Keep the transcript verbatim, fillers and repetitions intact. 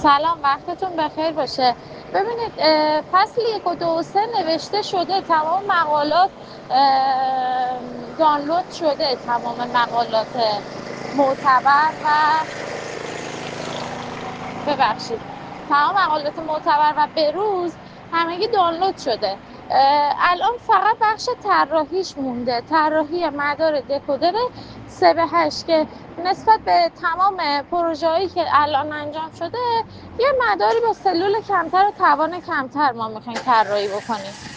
سلام، وقتتون بخیر باشه. ببینید فصل یک و دو و سه نوشته شده، تمام مقالات دانلود شده، تمام مقالات معتبر و ببخشید تمام مقالات معتبر و بروز همگی دانلود شده. الان فقط بخش طراحیش مونده، طراحی مدار دکودر سه به هشت که نسبت به تمام پروژه‌هایی که الان انجام شده یه مداری با سلول کمتر و توان کمتر ما میخوایم طراحی بکنیم.